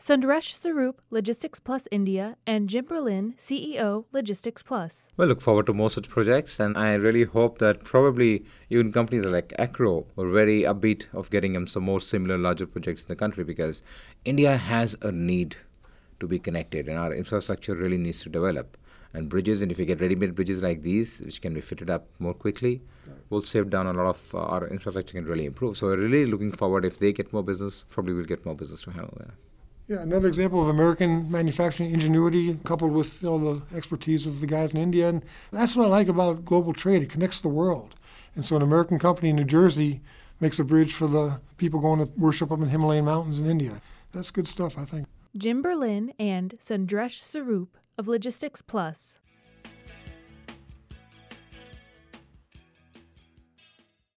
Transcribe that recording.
Sundresh Sarup, Logistics Plus India, and Jim Berlin, CEO, Logistics Plus. Well, look forward to more such projects, and I really hope that probably even companies like Acro are very upbeat of getting them some more similar larger projects in the country, because India has a need to be connected and our infrastructure really needs to develop. And bridges, and if you get ready-made bridges like these, which can be fitted up more quickly, will save down a lot of our infrastructure can really improve. So we're really looking forward. If they get more business, probably we'll get more business to handle there. Yeah, another example of American manufacturing ingenuity coupled with the expertise of the guys in India. And that's what I like about global trade. It connects the world. And so an American company in New Jersey makes a bridge for the people going to worship up in the Himalayan mountains in India. That's good stuff, I think. Jim Berlin and Sundresh Sarup of Logistics Plus.